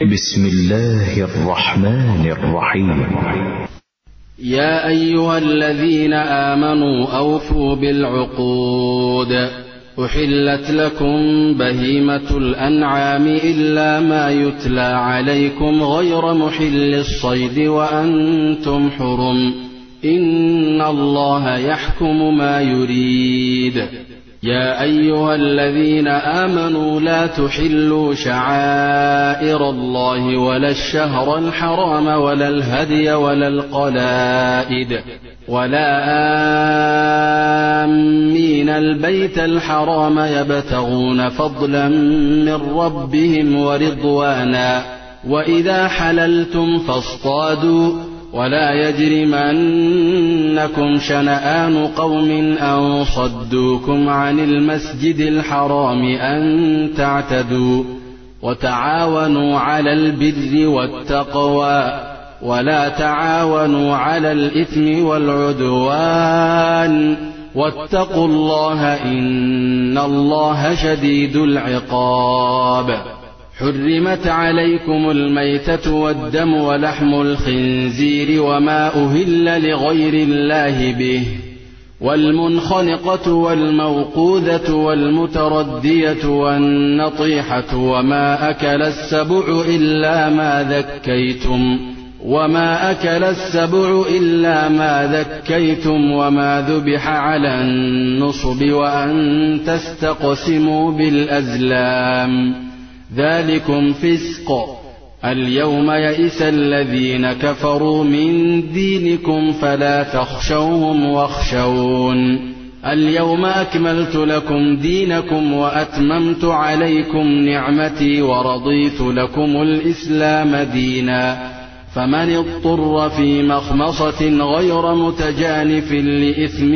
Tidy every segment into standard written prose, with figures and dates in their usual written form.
بسم الله الرحمن الرحيم. يا أيها الذين آمنوا أوفوا بالعقود. أحلت لكم بهيمة الأنعام إلا ما يتلى عليكم غير محل الصيد وأنتم حرم. إن الله يحكم ما يريد. يا أيها الذين آمنوا لا تحلوا شعائر الله ولا الشهر الحرام ولا الهدي ولا القلائد ولا آمين البيت الحرام يبتغون فضلا من ربهم ورضوانا. وإذا حللتم فاصطادوا ولا يجرمنكم شنآن قوم أن صدوكم عن المسجد الحرام أن تعتدوا. وتعاونوا على البر والتقوى ولا تعاونوا على الإثم والعدوان واتقوا الله إن الله شديد العقاب. حرمت عليكم الميتة والدم ولحم الخنزير وما أهل لغير الله به والمنخنقة والموقوذة والمتردية والنطيحة وما أكل السبع إلا ما ذكيتم وما ذبح على النصب وأن تستقسموا بالأزلام ذلكم فسق. اليوم يئس الذين كفروا من دينكم فلا تخشوهم واخشون. اليوم أكملت لكم دينكم وأتممت عليكم نعمتي ورضيت لكم الإسلام دينا. فمن اضطر في مخمصة غير متجانف لإثم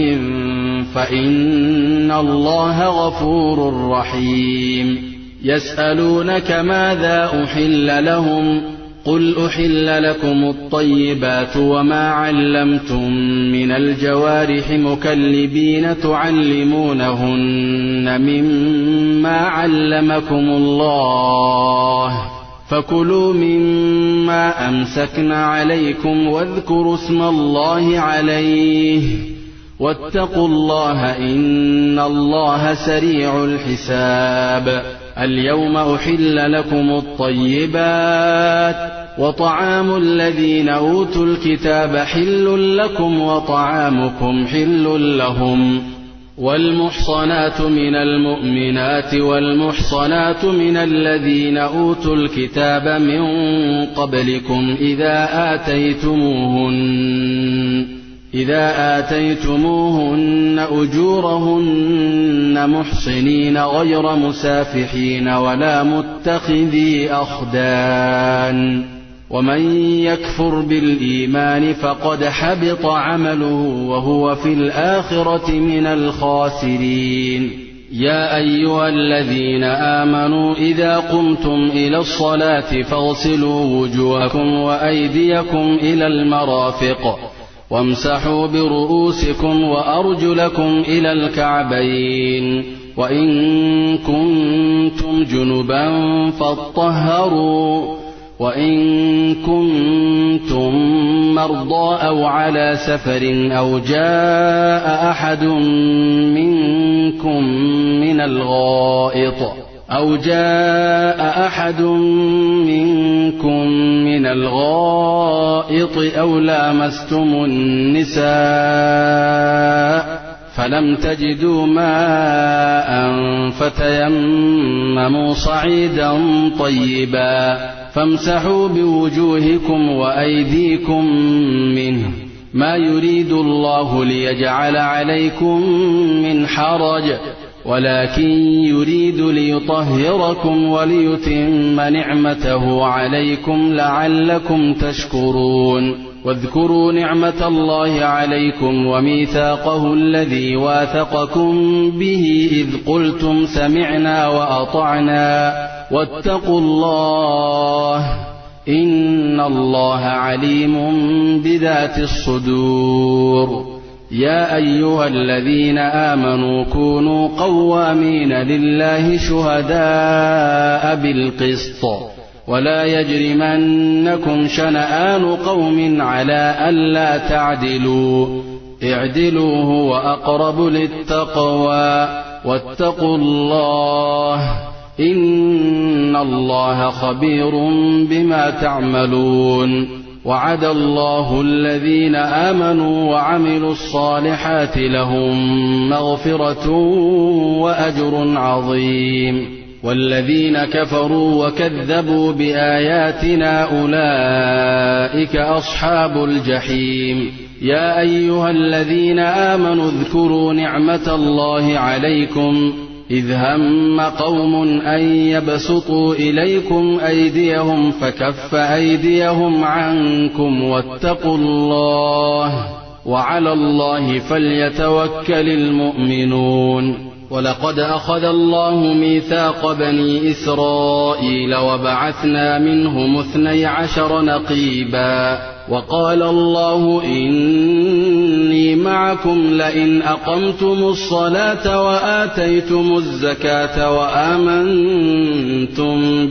فإن الله غفور رحيم. يسألونك ماذا أحل لهم قل أحل لكم الطيبات وما علمتم من الجوارح مكلبين تعلمونهن مما علمكم الله فكلوا مما أمسكن عليكم واذكروا اسم الله عليه واتقوا الله إن الله سريع الحساب. اليوم أحل لكم الطيبات وطعام الذين أوتوا الكتاب حل لكم وطعامكم حل لهم. والمحصنات من المؤمنات والمحصنات من الذين أوتوا الكتاب من قبلكم إذا آتيتموهن أجورهن محصنين غير مسافحين ولا متخذي أخدان. ومن يكفر بالإيمان فقد حبط عمله وهو في الآخرة من الخاسرين. يا أيها الذين آمنوا إذا قمتم إلى الصلاة فاغسلوا وجوهكم وأيديكم إلى المرافق وامسحوا برؤوسكم وأرجلكم إلى الكعبين وإن كنتم جنبا فاطهروا وإن كنتم مرضى أو على سفر أو جاء أحد منكم من الغائط أو لامستم النساء فلم تجدوا ماء فتيمموا صعيدا طيبا فامسحوا بوجوهكم وأيديكم منه ما يريد الله ليجعل عليكم من حرج ولكن يريد ليطهركم وليتم نعمته عليكم لعلكم تشكرون. واذكروا نعمة الله عليكم وميثاقه الذي واثقكم به إذ قلتم سمعنا وأطعنا واتقوا الله إن الله عليم بذات الصدور. يا أيها الذين آمنوا كونوا قوامين لله شهداء بالقسط ولا يجرمنكم شنآن قوم على ألا تعدلوا اعدلوا هو أقرب للتقوى واتقوا الله إن الله خبير بما تعملون وعد الله الذين آمنوا وعملوا الصالحات لهم مغفرة وأجر عظيم والذين كفروا وكذبوا بآياتنا أولئك أصحاب الجحيم يا أيها الذين آمنوا اذكروا نعمة الله عليكم إذ هم قوم أن يبسطوا إليكم أيديهم فكف أيديهم عنكم واتقوا الله وعلى الله فليتوكل المؤمنون ولقد أخذ الله ميثاق بني إسرائيل وبعثنا منهم 12 نقيبا وقال الله إني معكم لئن أقمتم الصلاة وآتيتم الزكاة وآمنتم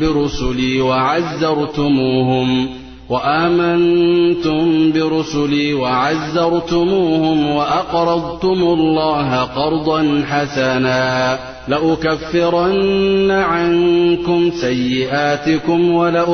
برسلي وعزرتموهم وأقرضتم الله قرضا حسنا لأكفرن عنكم سيئاتكم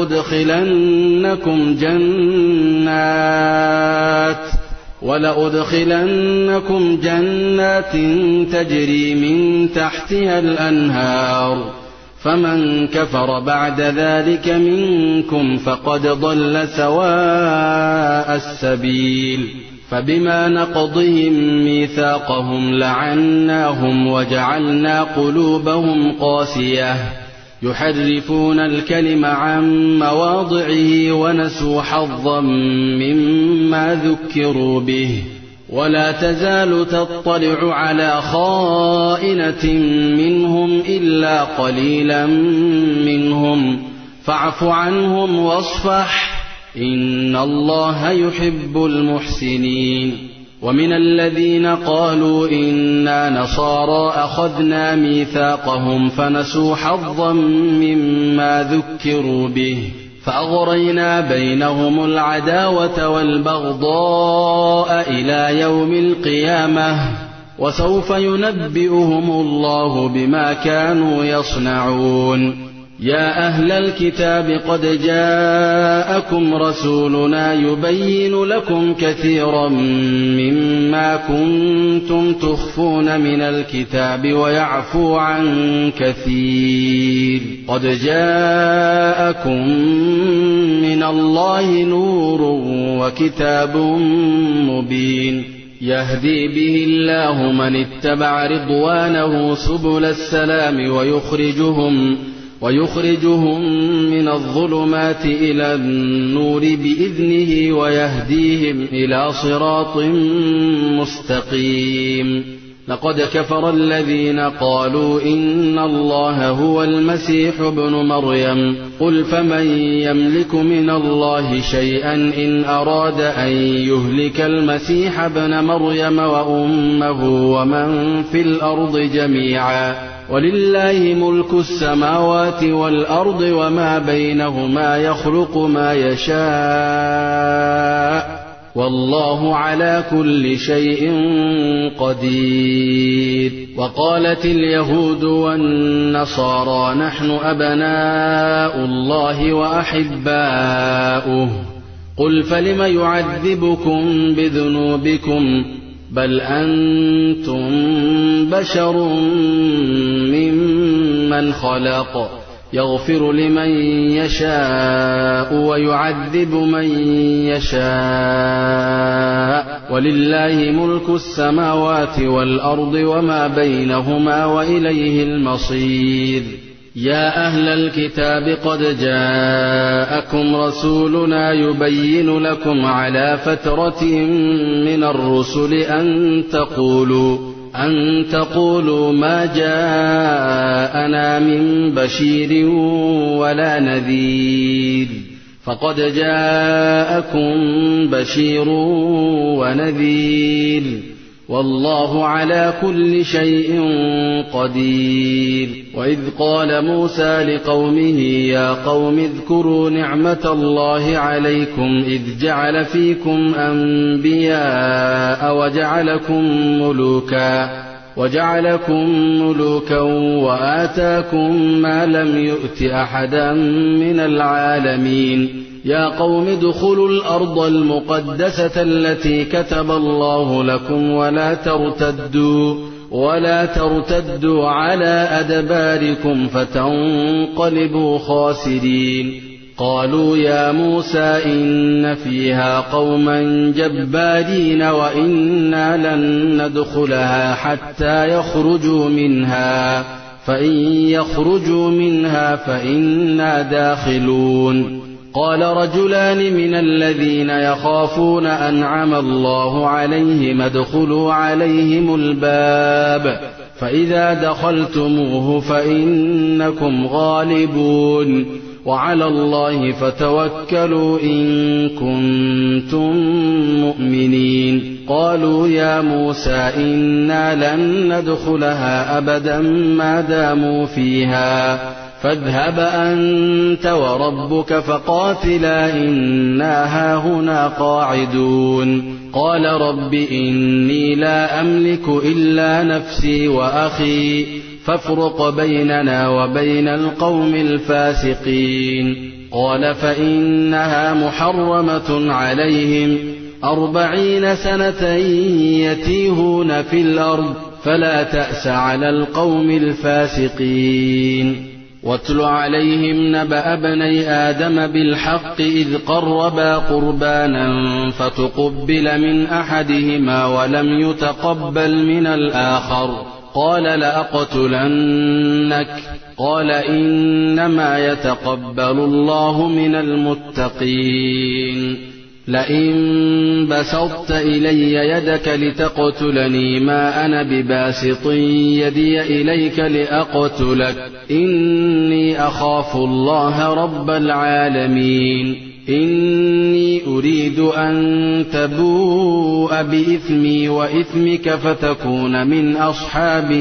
ولأدخلنكم جنات تجري من تحتها الأنهار فمن كفر بعد ذلك منكم فقد ضل سواء السبيل فبما نقضهم ميثاقهم لعناهم وجعلنا قلوبهم قاسية يحرفون الكلم عن مواضعه ونسوا حظا مما ذكروا به ولا تزال تطلع على خائنة منهم إلا قليلا منهم فاعف عنهم واصفح إن الله يحب المحسنين ومن الذين قالوا إنا نصارى أخذنا ميثاقهم فنسوا حظا مما ذكروا به فأغرينا بينهم العداوة والبغضاء إلى يوم القيامة وسوف ينبئهم الله بما كانوا يصنعون يا أهل الكتاب قد جاءكم رسولنا يبين لكم كثيرا مما كنتم تخفون من الكتاب ويعفو عن كثير قد جاءكم من الله نور وكتاب مبين يهدي به الله من اتبع رضوانه سبل السلام ويخرجهم من الظلمات إلى النور بإذنه ويهديهم إلى صراط مستقيم لقد كفر الذين قالوا إن الله هو المسيح ابن مريم قل فمن يملك من الله شيئا إن أراد أن يهلك المسيح ابن مريم وأمه ومن في الأرض جميعا ولله ملك السماوات والأرض وما بينهما يخلق ما يشاء والله على كل شيء قدير وقالت اليهود والنصارى نحن أبناء الله وأحباؤه قل فلم يعذبكم بذنوبكم بل أنتم بشر ممن خلق يغفر لمن يشاء ويعذب من يشاء ولله ملك السماوات والأرض وما بينهما وإليه المصير يا أهل الكتاب قد جاءكم رسولنا يبين لكم على فترة من الرسل أن تقولوا ما جاءنا من بشير ولا نذير فقد جاءكم بشير ونذير والله على كل شيء قدير. وإذ قال موسى لقومه يا قوم اذكروا نعمة الله عليكم إذ جعل فيكم أنبياء وجعلكم ملوكا وآتاكم ما لم يؤت أحدا من العالمين. يا قوم ادخلوا الأرض المقدسة التي كتب الله لكم ولا ترتدوا على أدباركم فتنقلبوا خاسرين. قالوا يا موسى إن فيها قوما جبارين وإنا لن ندخلها حتى يخرجوا منها فإن يخرجوا منها فإنا داخلون. قال رجلان من الذين يخافون أنعم الله عليهم ادخلوا عليهم الباب فإذا دخلتموه فإنكم غالبون وعلى الله فتوكلوا إن كنتم مؤمنين. قالوا يا موسى إنا لن ندخلها أبدا ما داموا فيها فاذهب أنت وربك فقاتلا إنا هاهنا قاعدون. قال رب إني لا أملك إلا نفسي وأخي فافرق بيننا وبين القوم الفاسقين. قال فإنها محرمة عليهم 40 سنة يتيهون في الأرض فلا تأس على القوم الفاسقين. واتل عليهم نبأ ابني آدم بالحق إذ قربا قربانا فتقبل من أحدهما ولم يتقبل من الآخر قال لأقتلنك قال إنما يتقبل الله من المتقين. لئن بسطت إلي يدك لتقتلني ما أنا بباسط يدي إليك لأقتلك إني أخاف الله رب العالمين. إني أريد أن تبوء بإثمي وإثمك فتكون من أصحاب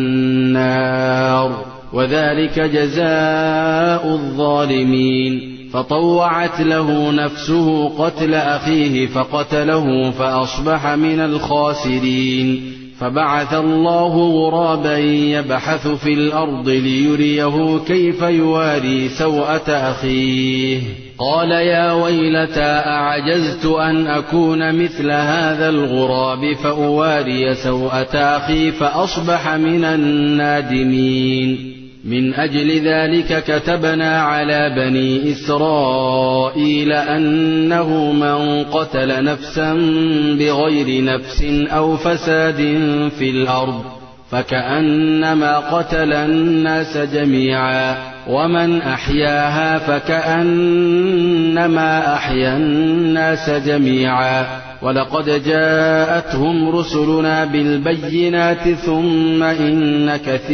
النار وذلك جزاء الظالمين. فطوعت له نفسه قتل أخيه فقتله فأصبح من الخاسرين. فبعث الله غرابا يبحث في الأرض ليريه كيف يواري سوءة أخيه قال يا ويلتى أعجزت أن أكون مثل هذا الغراب فأواري سوءة أخي فأصبح من النادمين. من أجل ذلك كتبنا على بني إسرائيل أنه من قتل نفسا بغير نفس أو فساد في الأرض فكأنما قتل الناس جميعا ومن أحياها فكأنما أحيا الناس جميعا. ولقد جاءتهم رسلنا بالبينات ثم إن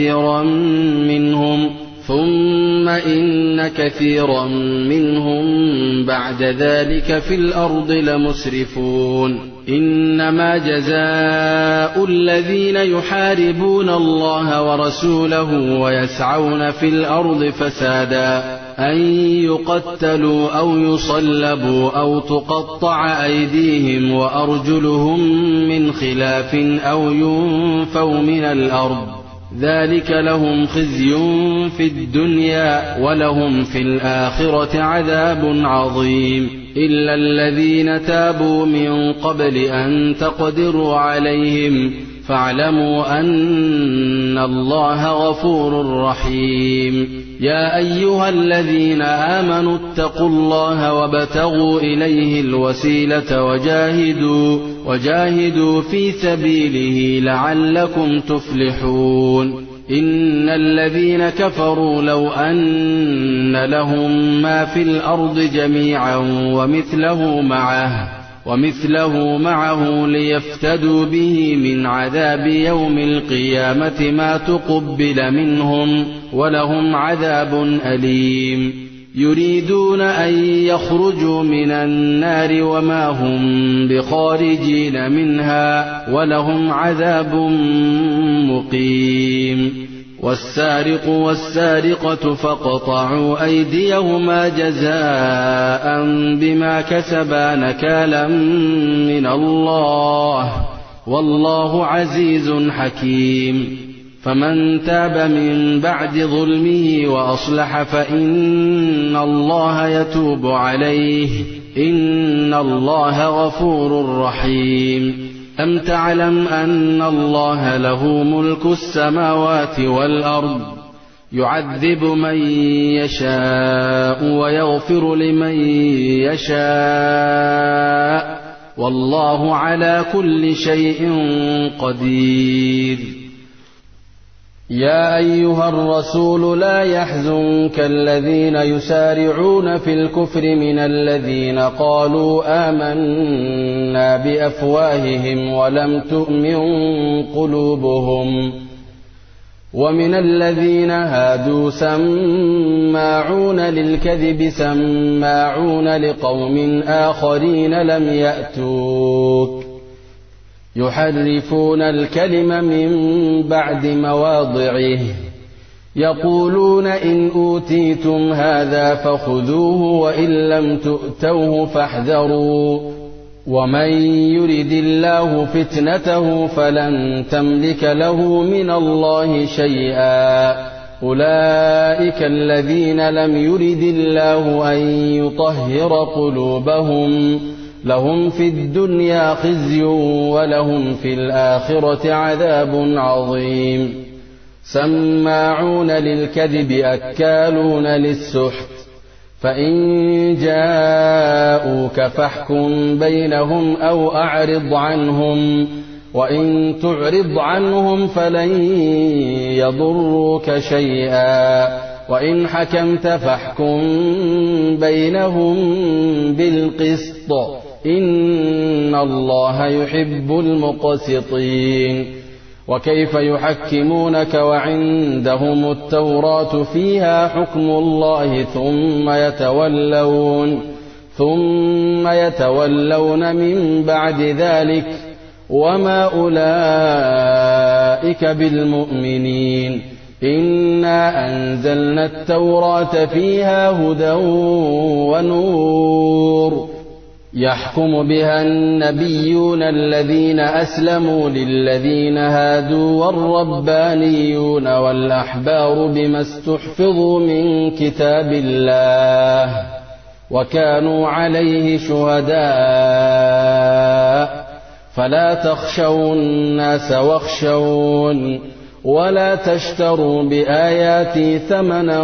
كثيرا منهم بعد ذلك في الأرض لمسرفون. إنما جزاء الذين يحاربون الله ورسوله ويسعون في الأرض فسادا أن يقتلوا أو يصلبوا أو تقطع أيديهم وأرجلهم من خلاف أو ينفوا من الأرض ذلك لهم خزي في الدنيا ولهم في الآخرة عذاب عظيم. إلا الذين تابوا من قبل أن تقدروا عليهم فاعلموا أن الله غفور رحيم. يا أيها الذين آمنوا اتقوا الله وابتغوا إليه الوسيلة وجاهدوا في سبيله لعلكم تفلحون. إن الذين كفروا لو أن لهم ما في الأرض جميعا ومثله معه ليفتدوا به من عذاب يوم القيامة ما تقبل منهم ولهم عذاب أليم. يريدون أن يخرجوا من النار وما هم بخارجين منها ولهم عذاب مقيم. والسارق والسارقة فاقطعوا أيديهما جزاء بما كسبا نكالا من الله والله عزيز حكيم. فمن تاب من بعد ظلمه وأصلح فإن الله يتوب عليه إن الله غفور رحيم. أم تعلم أن الله له ملك السماوات والأرض يعذب من يشاء ويغفر لمن يشاء والله على كل شيء قدير. يا أيها الرسول لا يحزنك الذين يسارعون في الكفر من الذين قالوا آمنا بأفواههم ولم تؤمن قلوبهم ومن الذين هادوا سماعون للكذب سماعون لقوم آخرين لم يأتوك يحرفون الكلم من بعد مواضعه يقولون إن أوتيتم هذا فخذوه وإن لم تؤتوه فاحذروا ومن يرد الله فتنته فلن تملك له من الله شيئا أولئك الذين لم يرد الله أن يطهر قلوبهم لهم في الدنيا خزي ولهم في الآخرة عذاب عظيم. سماعون للكذب أكالون للسحت فإن جاءوك فاحكم بينهم أو أعرض عنهم وإن تعرض عنهم فلن يضروك شيئا وإن حكمت فاحكم بينهم بالقسط إن الله يحب المقسطين. وكيف يحكمونك وعندهم التوراة فيها حكم الله ثم يتولون من بعد ذلك وما أولئك بالمؤمنين. إنا أنزلنا التوراة فيها هدى ونور يحكم بها النبيون الذين أسلموا للذين هادوا والربانيون والأحبار بما استحفظوا من كتاب الله وكانوا عليه شهداء فلا تخشوا الناس واخشون ولا تشتروا بآياتي ثمنا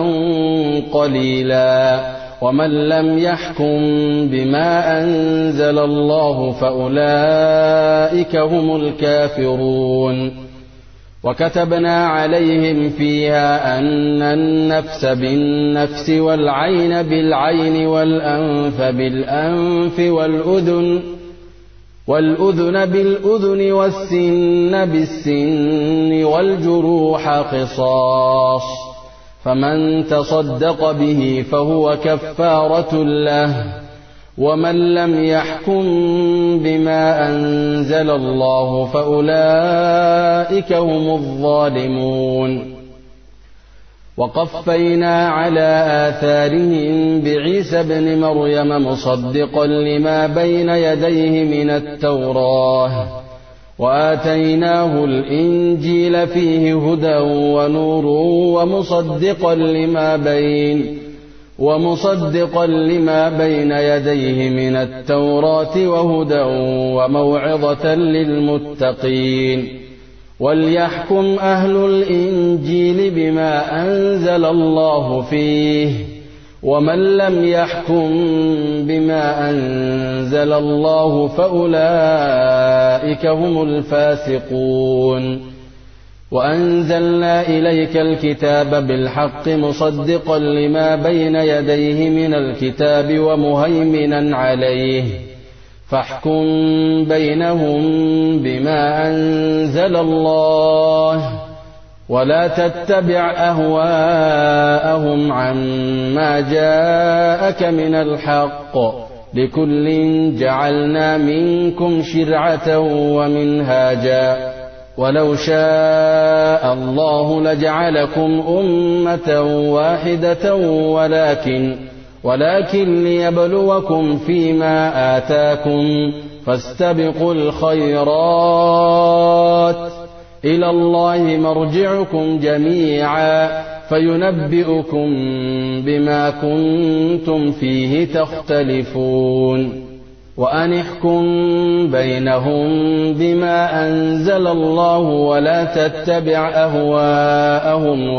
قليلا ومن لم يحكم بما أنزل الله فأولئك هم الكافرون. وكتبنا عليهم فيها أن النفس بالنفس والعين بالعين والأنف بالأنف والأذن بالأذن والسن بالسن والجروح قصاص فمن تصدق به فهو كفارة له ومن لم يحكم بما أنزل الله فأولئك هم الظالمون. وقفينا على آثارهم بعيسى ابن مريم مصدقا لما بين يديه من التوراة وآتيناه الإنجيل فيه هدى ونور ومصدقا لما بين يديه من التوراة وهدى وموعظة للمتقين. وليحكم أهل الإنجيل بما أنزل الله فيه ومن لم يحكم بما أنزل الله فأولئك هم الفاسقون. وأنزلنا إليك الكتاب بالحق مصدقا لما بين يديه من الكتاب ومهيمنا عليه فاحكم بينهم بما أنزل الله ولا تتبع أهواءهم عما جاءك من الحق، لكل جعلنا منكم شرعة ومنهاجا، ولو شاء الله لجعلكم أمة واحدة ولكن ليبلوكم فيما آتاكم، فاستبقوا الخيرات، إلى الله مرجعكم جميعا فينبئكم بما كنتم فيه تختلفون. وأن احكم بينهم بما أنزل الله ولا تتبع أهواءهم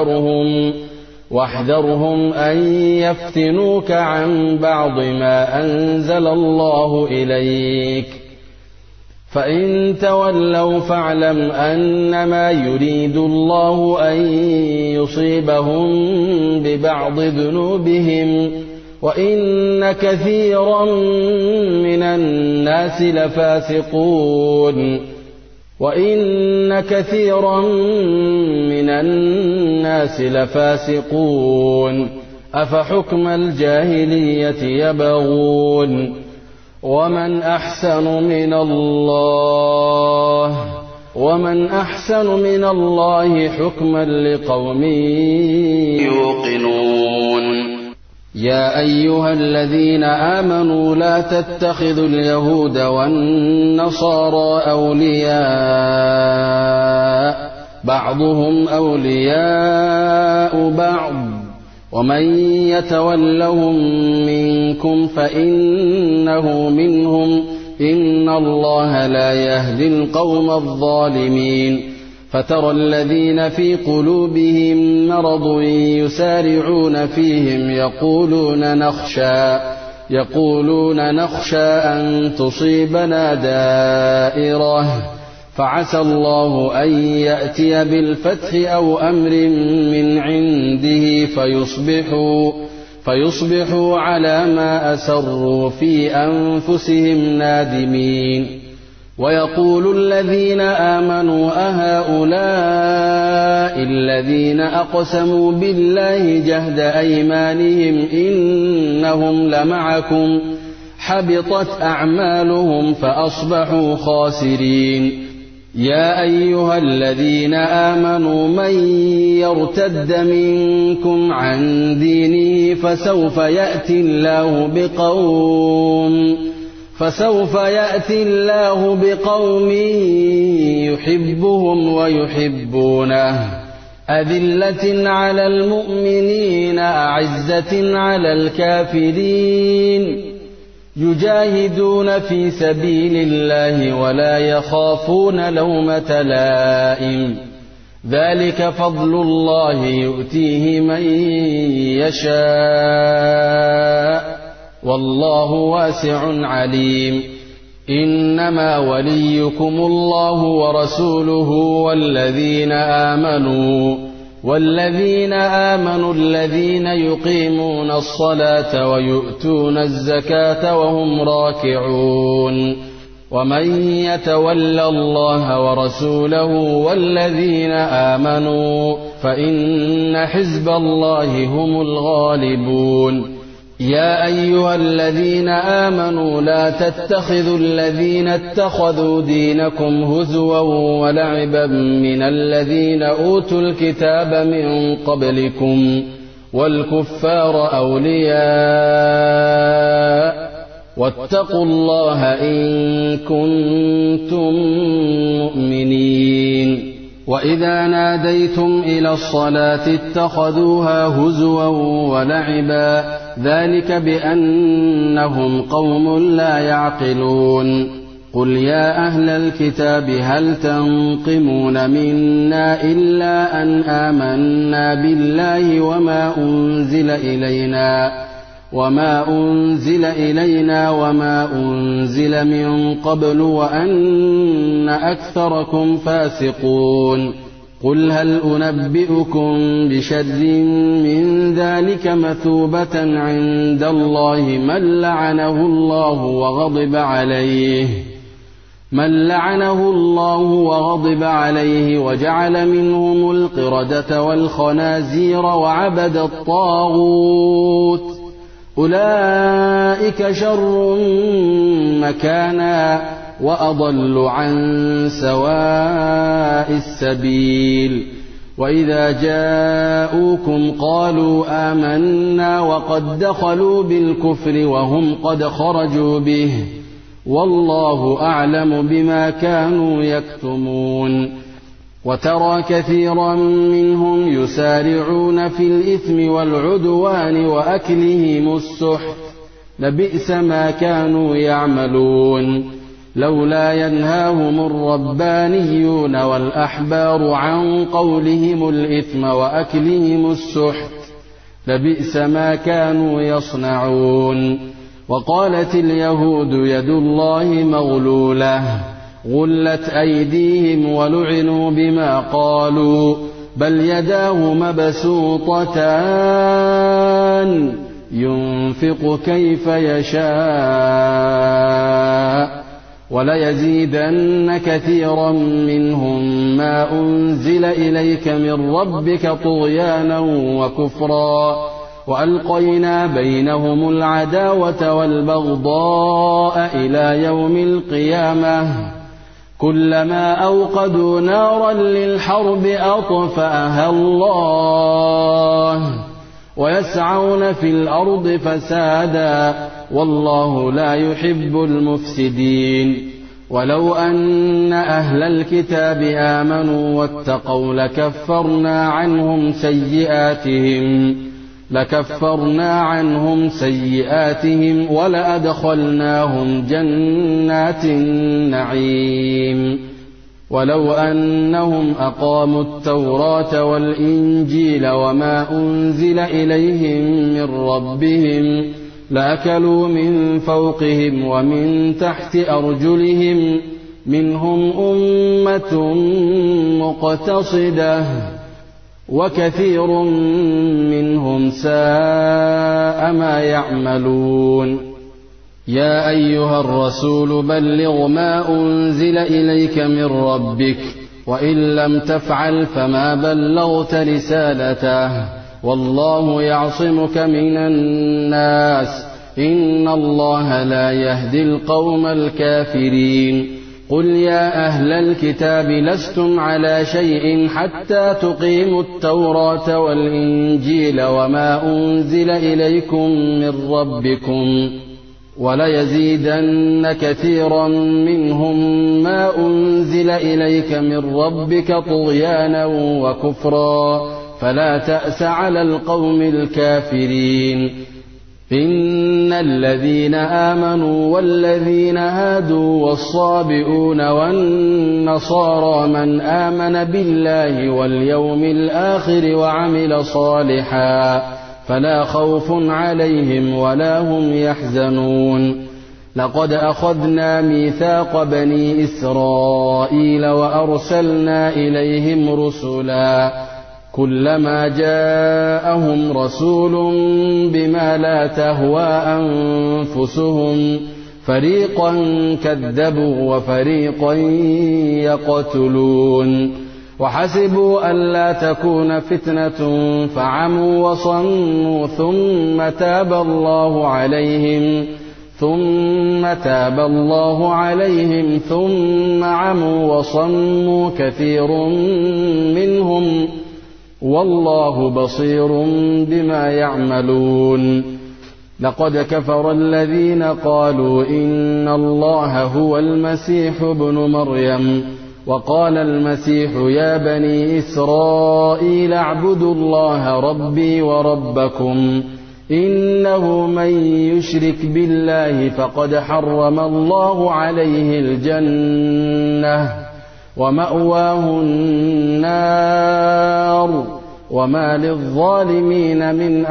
واحذرهم أن يفتنوك عن بعض ما أنزل الله إليك، فإن تولوا فاعلم أنما يريد الله أن يصيبهم ببعض ذنوبهم، وإن كثيرا من الناس لفاسقون. أفحكم الجاهلية يبغون، ومن أحسن من الله حكما لقوم يوقنون. يا أيها الذين آمنوا لا تتخذوا اليهود والنصارى أولياء، بعضهم أولياء بعض، ومن يتولهم منكم فإنه منهم، إن الله لا يهدي القوم الظالمين. فترى الذين في قلوبهم مرض يسارعون فيهم يقولون نخشى أن تصيبنا دائرة، فعسى الله أن يأتي بالفتح أو أمر من عنده فيصبحوا على ما أسروا في أنفسهم نادمين. ويقول الذين آمنوا أهؤلاء الذين أقسموا بالله جهد أيمانهم إنهم لمعكم، حبطت أعمالهم فأصبحوا خاسرين. يا أيها الذين آمنوا من يرتد منكم عن دينه فسوف يأتي الله بقوم يحبهم ويحبونه، أذلة على المؤمنين أعزة على الكافرين، يجاهدون في سبيل الله ولا يخافون لومة لائم، ذلك فضل الله يؤتيه من يشاء، والله واسع عليم. إنما وليكم الله ورسوله والذين آمنوا الذين يقيمون الصلاة ويؤتون الزكاة وهم راكعون. ومن يتول الله ورسوله والذين آمنوا فإن حزب الله هم الغالبون. يا أيها الذين آمنوا لا تتخذوا الذين اتخذوا دينكم هزوا ولعبا من الذين أوتوا الكتاب من قبلكم والكفار أولياء، واتقوا الله إن كنتم مؤمنين. وإذا ناديتم إلى الصلاة اتخذوها هزوا ولعبا، ذلك بأنهم قوم لا يعقلون. قل يا أهل الكتاب هل تنقمون منا إلا أن آمنا بالله وما أنزل إلينا وما أنزل من قبل وأن أكثركم فاسقون. قل هل أنبئكم بشر من ذلك مثوبة عند الله من لعنه الله من لعنه الله وغضب عليه وجعل منهم القردة والخنازير وعبد الطاغوت أولئك شر مكانا وأضل عن سواء السبيل وإذا جاءوكم قالوا آمنا وقد دخلوا بالكفر وهم قد خرجوا به والله أعلم بما كانوا يكتمون وترى كثيرا منهم يسارعون في الإثم والعدوان وأكلهم السحت لبئس ما كانوا يعملون لولا ينهاهم الربانيون والأحبار عن قولهم الإثم وأكلهم السحت لبئس ما كانوا يصنعون وقالت اليهود يد الله مغلولة غلت أيديهم ولعنوا بما قالوا بل يداه مبسوطتان ينفق كيف يشاء وليزيدن كثيرا منهم ما أنزل إليك من ربك طغيانا وكفرا وألقينا بينهم العداوة والبغضاء إلى يوم القيامة كلما أوقدوا نارا للحرب أطفأها الله ويسعون في الأرض فسادا والله لا يحب المفسدين ولو أن أهل الكتاب آمنوا واتقوا لكفرنا عنهم سيئاتهم ولأدخلناهم جنات النعيم ولو أنهم أقاموا التوراة والإنجيل وما أنزل إليهم من ربهم لأكلوا من فوقهم ومن تحت أرجلهم منهم أمة مقتصدة وكثير منهم ساء ما يعملون يا أيها الرسول بلغ ما أنزل إليك من ربك وإن لم تفعل فما بلغت رسالته والله يعصمك من الناس إن الله لا يهدي القوم الكافرين قل يا أهل الكتاب لستم على شيء حتى تقيموا التوراة والإنجيل وما أنزل إليكم من ربكم وليزيدن كثيرا منهم ما أنزل إليك من ربك طغيانا وكفرا فلا تأس على القوم الكافرين إن الذين آمنوا والذين هادوا والصابئون والنصارى من آمن بالله واليوم الآخر وعمل صالحا فلا خوف عليهم ولا هم يحزنون لقد أخذنا ميثاق بني إسرائيل وأرسلنا إليهم رسلا كلما جاءهم رسول بما لا تهوى أنفسهم فريقا كذبوا وفريقا يقتلون وحسبوا ألا تكون فتنة فعموا وصموا ثم تاب الله عليهم ثم عموا وصموا كثير منهم والله بصير بما يعملون لقد كفر الذين قالوا إن الله هو المسيح ابن مريم وقال المسيح يا بني إسرائيل اعبدوا الله ربي وربكم إنه من يشرك بالله فقد حرم الله عليه الجنة ومأواه النار وما للظالمين من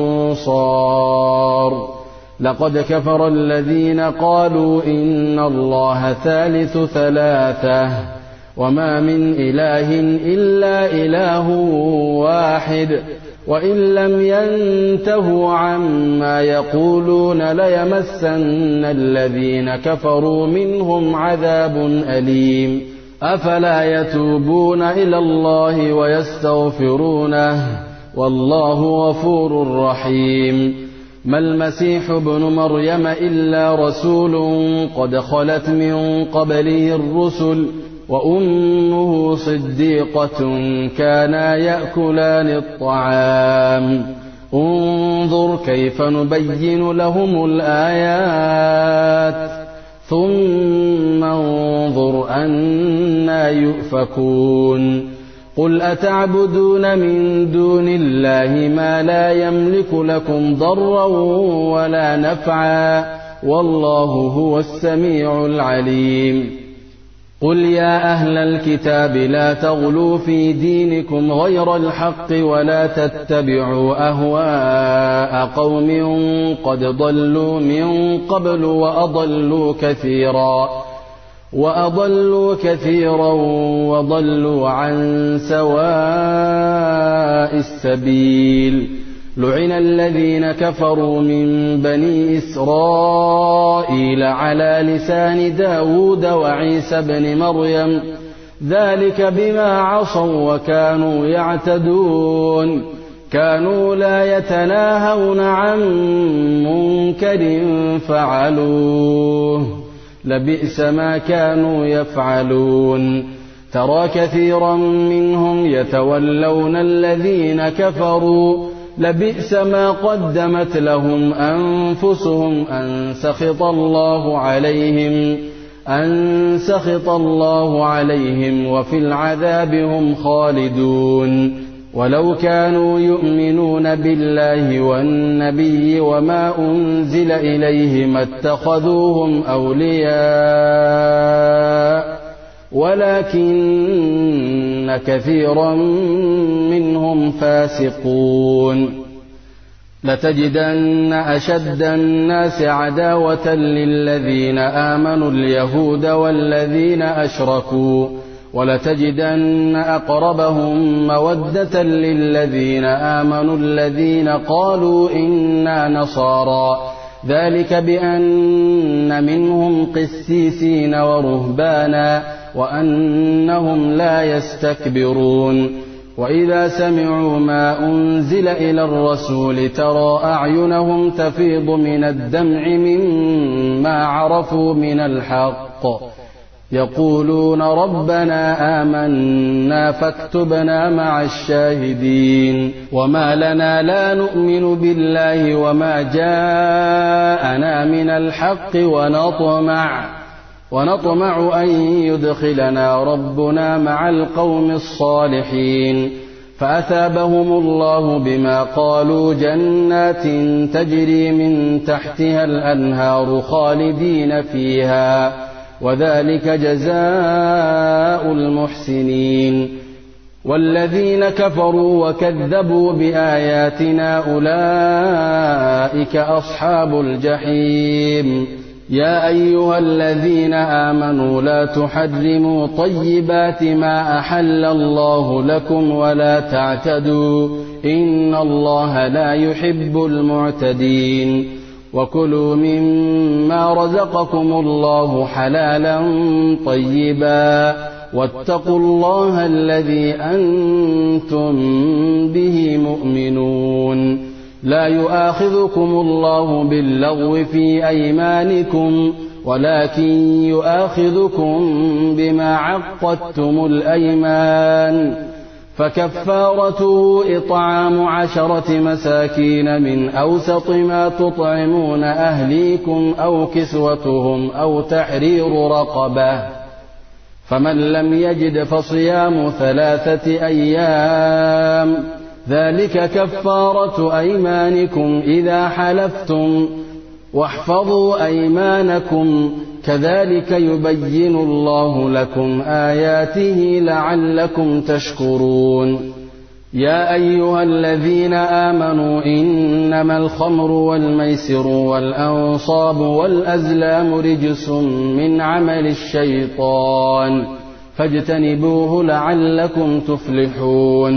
أنصار لقد كفر الذين قالوا إن الله ثالث ثلاثة وما من إله إلا إله واحد وإن لم ينتهوا عما يقولون ليمسن الذين كفروا منهم عذاب أليم أفلا يتوبون إلى الله ويستغفرونه والله غفور رحيم ما المسيح ابن مريم إلا رسول قد خلت من قبله الرسل وأمه صديقة كانا يأكلان الطعام انظر كيف نبين لهم الآيات ثم انظر أنى يؤفكون قل أتعبدون من دون الله ما لا يملك لكم ضرا ولا نفعا والله هو السميع العليم قل يا أهل الكتاب لا تغلوا في دينكم غير الحق ولا تتبعوا أهواء قوم قد ضلوا من قبل وأضلوا كثيرا وضلوا عن سواء السبيل لعن الذين كفروا من بني إسرائيل على لسان داود وعيسى بن مريم ذلك بما عصوا وكانوا يعتدون كانوا لا يتناهون عن منكر فعلوه لبئس ما كانوا يفعلون ترى كثيرا منهم يتولون الذين كفروا لبئس ما قدمت لهم أنفسهم أن سخط الله عليهم وفي العذاب هم خالدون ولو كانوا يؤمنون بالله والنبي وما أنزل إليه ما اتخذوهم أولياء ولكن كثيرا منهم فاسقون لتجدن أشد الناس عداوة للذين آمنوا اليهود والذين أشركوا ولتجدن أقربهم مودة للذين آمنوا الذين قالوا إنا نصارى ذلك بأن منهم قسيسين ورهبانا وأنهم لا يستكبرون وإذا سمعوا ما أنزل إلى الرسول ترى أعينهم تفيض من الدمع مما عرفوا من الحق يقولون ربنا آمنا فاكتبنا مع الشاهدين وما لنا لا نؤمن بالله وما جاءنا من الحق ونطمع أن يدخلنا ربنا مع القوم الصالحين فأثابهم الله بما قالوا جنات تجري من تحتها الأنهار خالدين فيها وذلك جزاء المحسنين والذين كفروا وكذبوا بآياتنا أولئك أصحاب الجحيم يا أيها الذين آمنوا لا تحرموا طيبات ما أحل الله لكم ولا تعتدوا إن الله لا يحب المعتدين وكلوا مما رزقكم الله حلالا طيبا واتقوا الله الذي أنتم به مؤمنون لا يؤاخذكم الله باللغو في أيمانكم ولكن يؤاخذكم بما عقدتم الأيمان فكفارته إطعام 10 مساكين من أوسط ما تطعمون أهليكم أو كسوتهم أو تحرير رقبة فمن لم يجد فصيام 3 أيام ذلك كفارة أيمانكم إذا حلفتم واحفظوا أيمانكم كذلك يبين الله لكم آياته لعلكم تشكرون يا أيها الذين آمنوا إنما الخمر والميسر والأنصاب والأزلام رجس من عمل الشيطان فاجتنبوه لعلكم تفلحون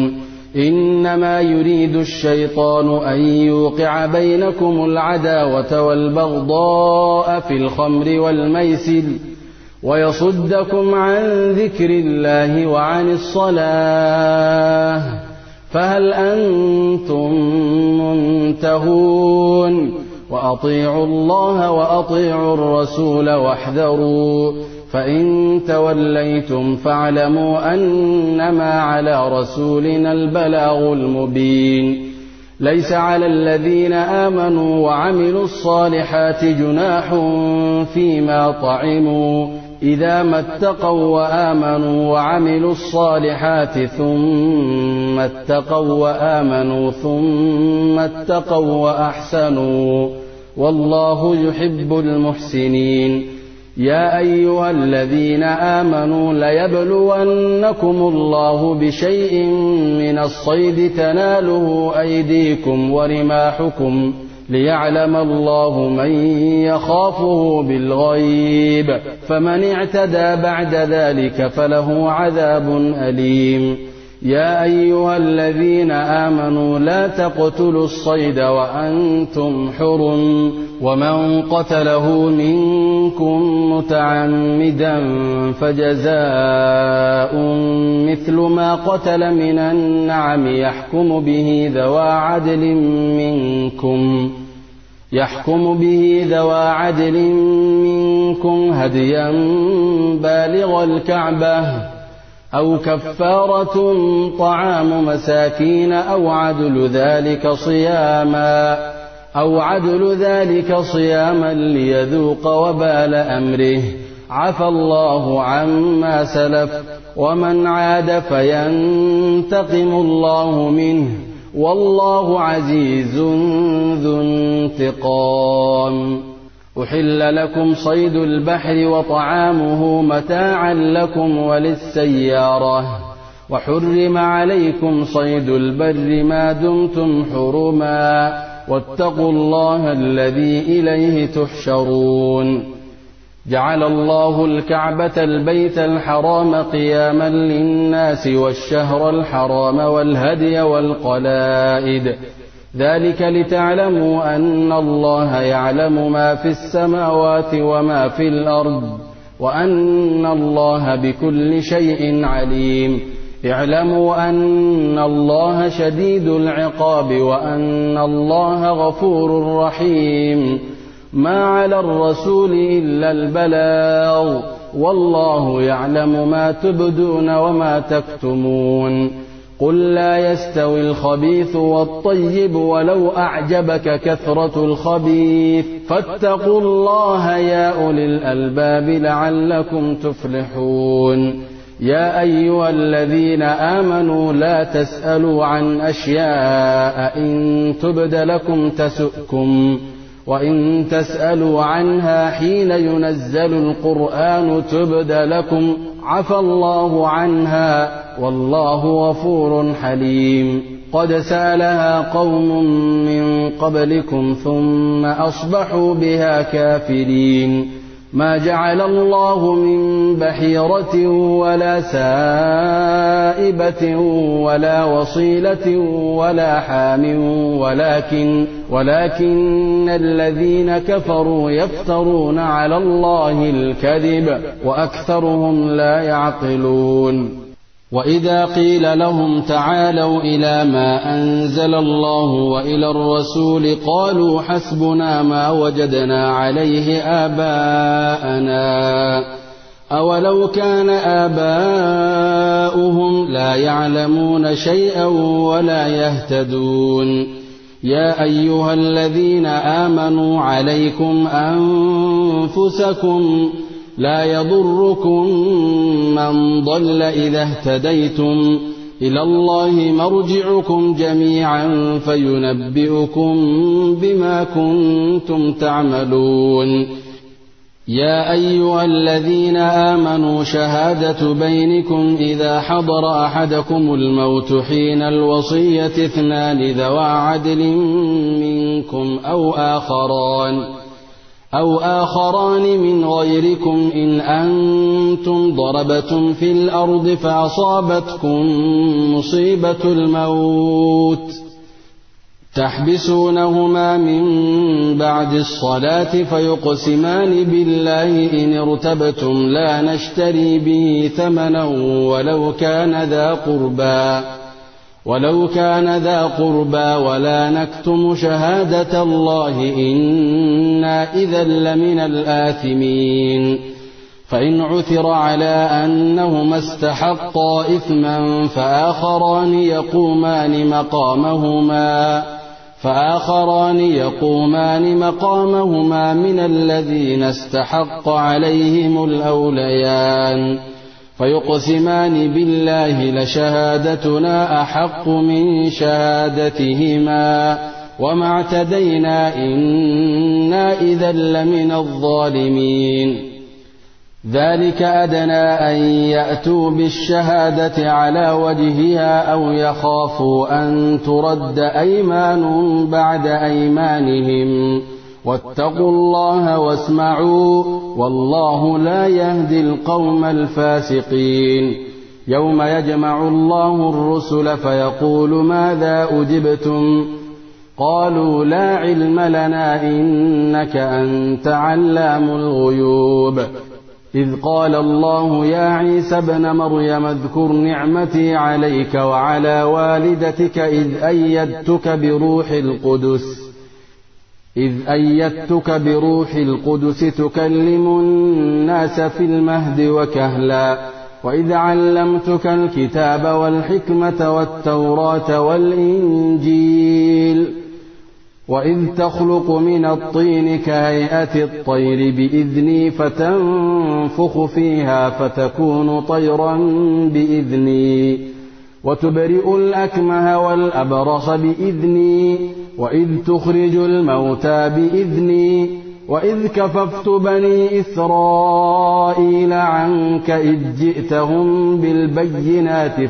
إنما يريد الشيطان أن يوقع بينكم العداوة والبغضاء في الخمر والميسر ويصدكم عن ذكر الله وعن الصلاة فهل أنتم منتهون وأطيعوا الله وأطيعوا الرسول واحذروا فإن توليتم فاعلموا أنما على رسولنا البلاغ المبين ليس على الذين آمنوا وعملوا الصالحات جناح فيما طعموا إذا ما اتقوا وآمنوا وعملوا الصالحات ثم اتقوا وآمنوا ثم اتقوا وأحسنوا والله يحب المحسنين يا أيها الذين آمنوا ليبلونكم الله بشيء من الصيد تناله أيديكم ورماحكم ليعلم الله من يخافه بالغيب فمن اعتدى بعد ذلك فله عذاب أليم يا أيها الذين آمنوا لا تقتلوا الصيد وأنتم حرم ومن قتله منكم متعمدا فجزاء مثل ما قتل من النعم يحكم به ذوى عدل منكم هديا بالغ الكعبة أو كفارة طعام مساكين أو عدل ذلك صياما ليذوق وبال أمره عفى الله عما سلف ومن عاد فينتقم الله منه والله عزيز ذو انتقام أحل لكم صيد البحر وطعامه متاعا لكم وللسيارة وحرم عليكم صيد البر ما دمتم حرما واتقوا الله الذي إليه تحشرون جعل الله الكعبة البيت الحرام قياما للناس والشهر الحرام والهدي والقلائد ذلك لتعلموا أن الله يعلم ما في السماوات وما في الأرض وأن الله بكل شيء عليم اعلموا أن الله شديد العقاب وأن الله غفور رحيم ما على الرسول إلا البلاغ والله يعلم ما تبدون وما تكتمون قل لا يستوي الخبيث والطيب ولو أعجبك كثرة الخبيث فاتقوا الله يا أولي الألباب لعلكم تفلحون يا أيها الذين آمنوا لا تسألوا عن أشياء إن تبد لكم تسؤكم وإن تسألوا عنها حين ينزل القرآن تبد لكم عفى الله عنها والله غفور حليم قد سألها قوم من قبلكم ثم أصبحوا بها كافرين ما جعل الله من بحيرة ولا سائبة ولا وصيلة ولا حام ولكن الذين كفروا يفترون على الله الكذب وأكثرهم لا يعقلون وإذا قيل لهم تعالوا إلى ما أنزل الله وإلى الرسول قالوا حسبنا ما وجدنا عليه آباءنا أولو كان آباؤهم لا يعلمون شيئا ولا يهتدون يا أيها الذين آمنوا عليكم أنفسكم لا يضركم من ضل إذا اهتديتم إلى الله مرجعكم جميعا فينبئكم بما كنتم تعملون يا أيها الذين آمنوا شهادة بينكم إذا حضر أحدكم الموت حين الوصية 2 ذوى عدل منكم أو آخران من غيركم إن أنتم ضربتم في الأرض فأصابتكم مصيبة الموت تحبسونهما من بعد الصلاة فيقسمان بالله إن ارتبتم لا نشتري به ثمنا ولو كان ذا قربى ولا نكتم شهادة الله إنا إذا لمن الآثمين فإن عثر على أنهما استحقا إثما فآخران يقومان مقامهما من الذين استحق عليهم الأوليان فيقسمان بالله لشهادتنا أحق من شهادتهما وما اعتدينا إنا إذا لمن الظالمين ذلك أدنى أن يأتوا بالشهادة على وجهها أو يخافوا أن ترد أيمان بعد أيمانهم واتقوا الله واسمعوا والله لا يهدي القوم الفاسقين يوم يجمع الله الرسل فيقول ماذا أجبتم قالوا لا علم لنا إنك أنت علام الغيوب إذ قال الله يا عيسى ابن مريم اذكر نعمتي عليك وعلى والدتك إذ أيدتك بروح القدس تكلم الناس في المهد وكهلا وإذ علمتك الكتاب والحكمة والتوراة والإنجيل وإذ تخلق من الطين كهيئة الطير بإذني فتنفخ فيها فتكون طيرا بإذني وتبرئ الأكمه والأبرص بإذني وإذ تخرج الموتى بإذني وإذ كففت بني إسرائيل عنك إذ جئتهم بالبينات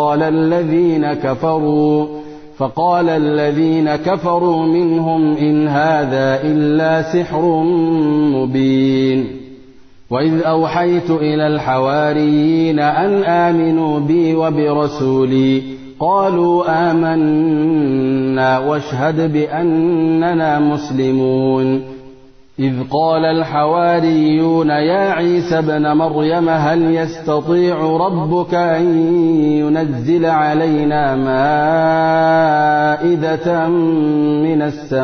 فقال الذين كفروا منهم إن هذا إلا سحر مبين وإذ أوحيت إلى الحواريين أن آمنوا بي وبرسولي قالوا آمنا واشهد بأننا مسلمون إذ قال الحواريون يا عيسى ابن مريم هل يستطيع ربك أن ينزل علينا مائدة من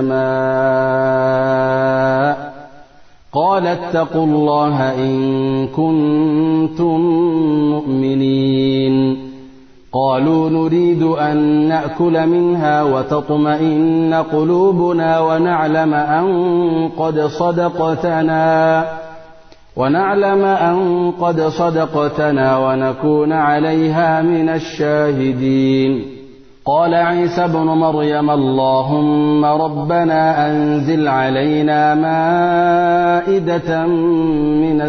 السماء قال اتقوا الله إن كنتم مؤمنين قالوا نريد أن نأكل منها وتطمئن قلوبنا ونعلم أن قد صدقتنا ونكون عليها من الشاهدين قال عيسى ابن مريم اللهم ربنا أنزل علينا مائدة من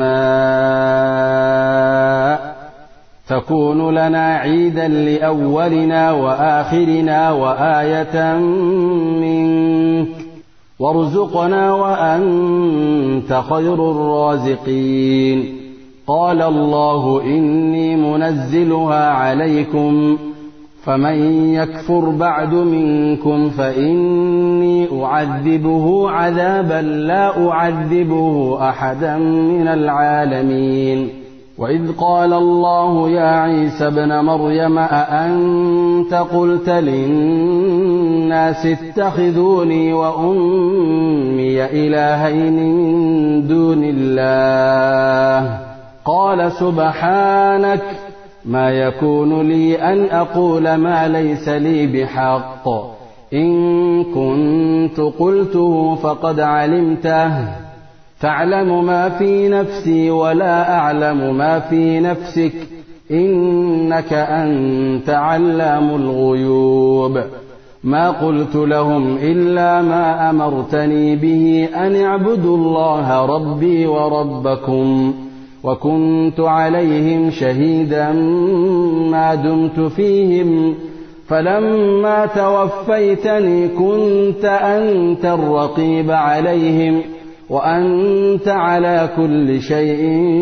السماء تكون لنا عيدا لأولنا وآخرنا وآية منك وارزقنا وأنت خير الرازقين قال الله إني منزلها عليكم فمن يكفر بعد منكم فإني أعذبه عذابا لا أعذبه أحدا من العالمين وإذ قال الله يا عيسى ابن مريم أأنت قلت للناس اتخذوني وأمي إلهين من دون الله قال سبحانك ما يكون لي أن أقول ما ليس لي بحق إن كنت قلته فقد علمته تعلم ما في نفسي ولا أعلم ما في نفسك إنك أنت علام الغيوب ما قلت لهم إلا ما أمرتني به أن اعبدوا الله ربي وربكم وكنت عليهم شهيدا ما دمت فيهم فلما توفيتني كنت أنت الرقيب عليهم وأنت على كل شيء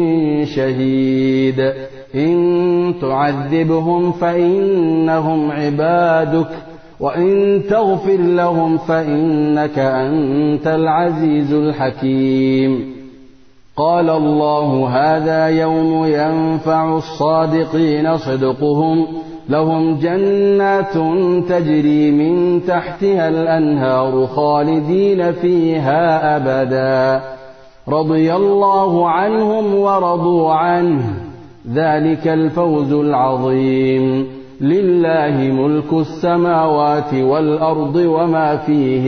شهيد إن تعذبهم فإنهم عبادك وإن تغفر لهم فإنك أنت العزيز الحكيم. قال الله هذا يوم ينفع الصادقين صدقهم لهم جنات تجري من تحتها الأنهار خالدين فيها أبدا رضي الله عنهم ورضوا عنه ذلك الفوز العظيم. لله ملك السماوات والأرض وما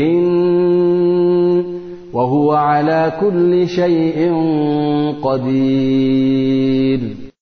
فيهن وهو على كل شيء قدير.